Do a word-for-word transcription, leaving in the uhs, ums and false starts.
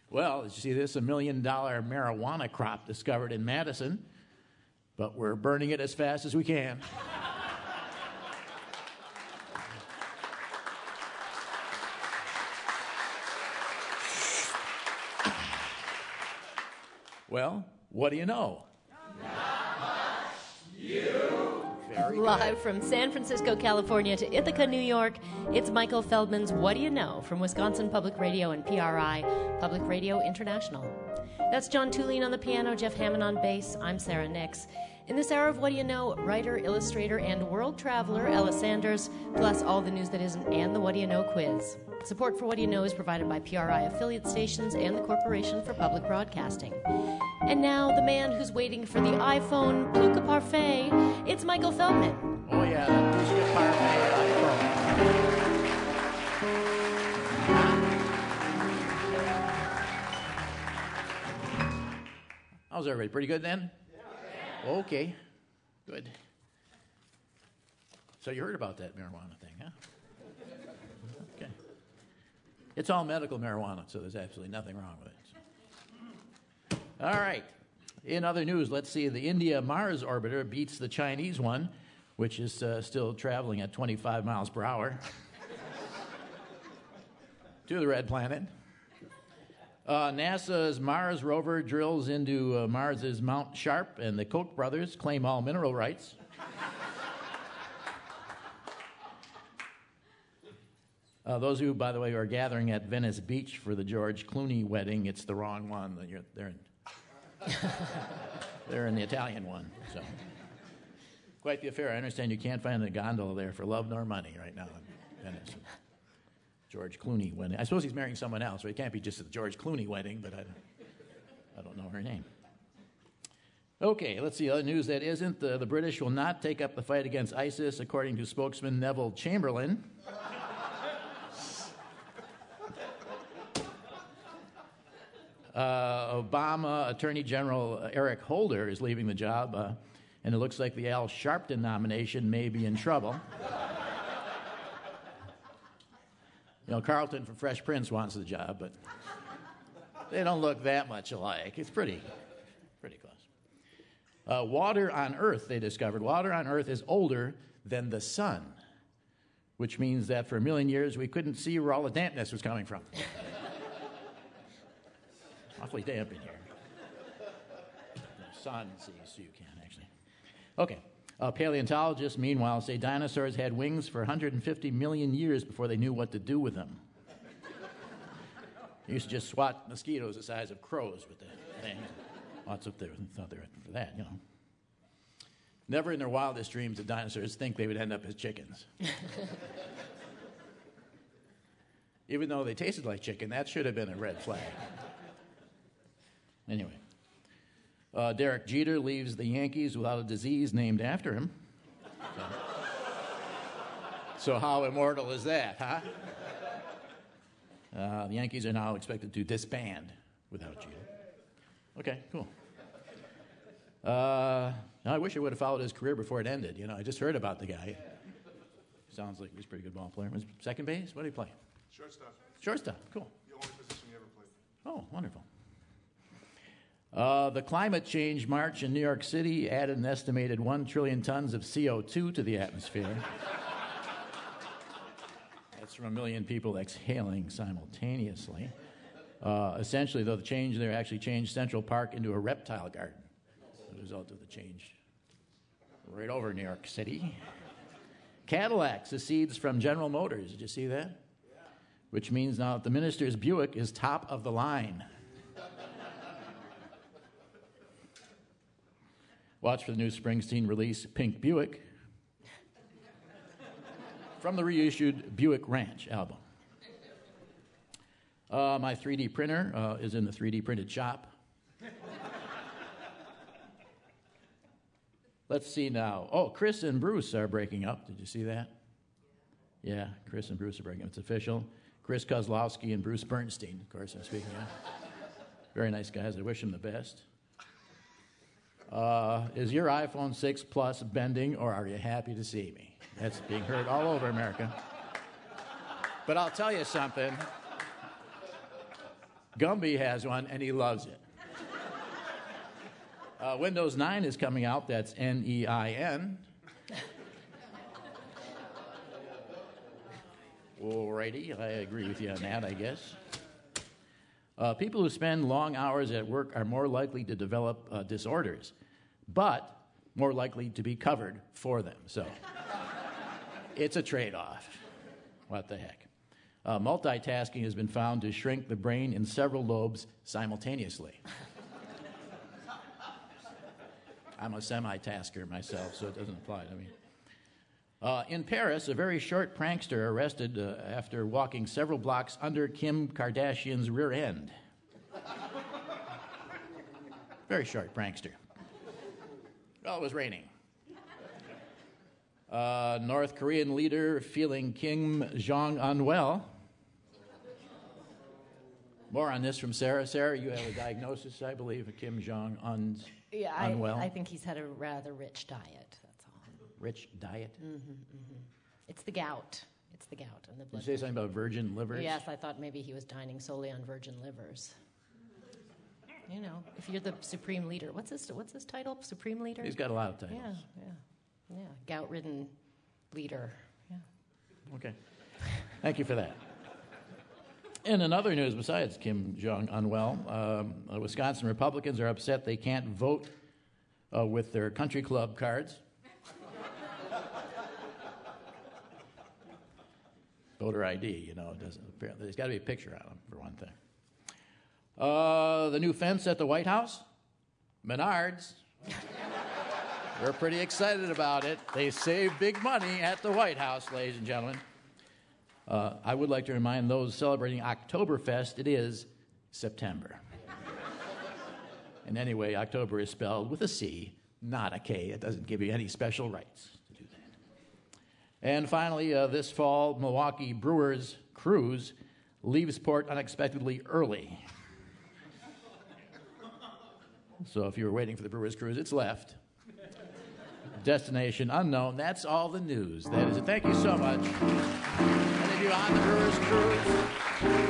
Well, did you see this? A million dollar marijuana crop discovered in Madison, but we're burning it as fast as we can. Well, what do you know? Not much. You. Very Live good. from San Francisco, California to Ithaca, New York, it's Michael Feldman's What Do You Know? From Wisconsin Public Radio and P R I, Public Radio International. That's John Tulane on the piano, Jeff Hammond on bass. I'm Sarah Nix. In this hour of What Do You Know, writer, illustrator, and world traveler Ella Sanders, plus all the news that isn't and the What Do You Know quiz. Support for What Do You Know is provided by P R I affiliate stations and the Corporation for Public Broadcasting. And now, the man who's waiting for the iPhone Pluka Parfait, it's Michael Feldman. Oh, yeah, that Pluka Parfait iPhone. How's everybody? Pretty good then? Yeah. Okay, good. So you heard about that marijuana thing, huh? Okay. It's all medical marijuana, so there's absolutely nothing wrong with it. All right. In other news, let's see. The India Mars orbiter beats the Chinese one, which is uh, still traveling at twenty-five miles per hour to the red planet. Uh, NASA's Mars rover drills into uh, Mars's Mount Sharp, and the Koch brothers claim all mineral rights. Uh, those who, by the way, are gathering at Venice Beach for the George Clooney wedding, it's the wrong one. You're, they're, in, they're in the Italian one. So, quite the affair. I understand you can't find a gondola there for love nor money right now in Venice. George Clooney wedding. I suppose he's marrying someone else, right? It can't be just the George Clooney wedding, but I, I don't know her name. Okay, let's see. Other news that isn't. The, the British will not take up the fight against ISIS, according to spokesman Neville Chamberlain. Uh, Obama Attorney General Eric Holder is leaving the job, uh, and it looks like the Al Sharpton nomination may be in trouble. You know, Carlton from Fresh Prince wants the job, but they don't look that much alike. It's pretty, pretty close. Uh, water on Earth, they discovered, water on Earth is older than the sun, which means that for a million years we couldn't see where all the dampness was coming from. Awfully damp in here. The sun sees, so you can actually. Okay. Uh, paleontologists, meanwhile, say dinosaurs had wings for one hundred fifty million years before they knew what to do with them. They used to just swat mosquitoes the size of crows with the thing. Lots up there thought they were for that, you know. Never in their wildest dreams did dinosaurs think they would end up as chickens. Even though they tasted like chicken, that should have been a red flag. Anyway, uh, Derek Jeter leaves the Yankees without a disease named after him. So, so how immortal is that, huh? Uh, the Yankees are now expected to disband without Jeter. Okay, cool. Uh, I wish I would have followed his career before it ended. You know, I just heard about the guy. Sounds like he's a pretty good ball player. Was second base? What did he play? Shortstop. Shortstop, cool. The only position he ever played. Oh, wonderful. Uh, the climate change march in New York City added an estimated one trillion tons of C O two to the atmosphere. That's from a million people exhaling simultaneously. Uh, essentially, though, the change there actually changed Central Park into a reptile garden as a result of the change right over New York City. Cadillac secedes from General Motors. Did you see that? Yeah. Which means now that the minister's Buick is top of the line. Watch for the new Springsteen release, Pink Buick, from the reissued Buick Ranch album. Uh, my three D printer uh, is in the three D printed shop. Let's see now. Oh, Chris and Bruce are breaking up. Did you see that? Yeah, Chris and Bruce are breaking up. It's official. Chris Kozlowski and Bruce Bernstein, of course, I'm speaking of. Very nice guys. I wish them the best. Uh, is your iPhone six Plus bending, or are you happy to see me? That's being heard all over America. But I'll tell you something. Gumby has one, and he loves it. Uh, Windows nine is coming out. That's N E I N. Alrighty, I agree with you on that, I guess. Uh, people who spend long hours at work are more likely to develop uh, disorders, but more likely to be covered for them. So it's a trade-off. What the heck? Uh, multitasking has been found to shrink the brain in several lobes simultaneously. I'm a semi-tasker myself, so it doesn't apply to me. Uh, in Paris, a very short prankster arrested uh, after walking several blocks under Kim Kardashian's rear end. Very short prankster. Well, it was raining. Uh, North Korean leader feeling Kim Jong unwell. More on this from Sarah. Sarah, you have a diagnosis, I believe, of Kim Jong Un's yeah, I, unwell. I think he's had a rather rich diet. That's all. Rich diet? Mm-hmm, mm-hmm. It's the gout. It's the gout and the blood. Did you say something about virgin livers? Yes, I thought maybe he was dining solely on virgin livers. You know, if you're the supreme leader, what's his what's his title? Supreme leader? He's got a lot of titles. Yeah, yeah, yeah. Gout-ridden leader. Yeah. Okay. Thank you for that. In another news, besides Kim Jong unwell, um, uh, Wisconsin Republicans are upset they can't vote uh, with their country club cards. Voter I D, you know, it doesn't. Apparently, there's got to be a picture on them for one thing. Uh, the new fence at the White House, Menards. We're pretty excited about it. They save big money at the White House, ladies and gentlemen. Uh, I would like to remind those celebrating Oktoberfest, it is September. And anyway, October is spelled with a C, not a K. It doesn't give you any special rights to do that. And finally, uh, this fall, Milwaukee Brewers cruise leaves port unexpectedly early. So if you were waiting for the Brewers cruise, it's left. Destination unknown. That's all the news. That is it. Thank you so much. Any of you on the Brewers cruise?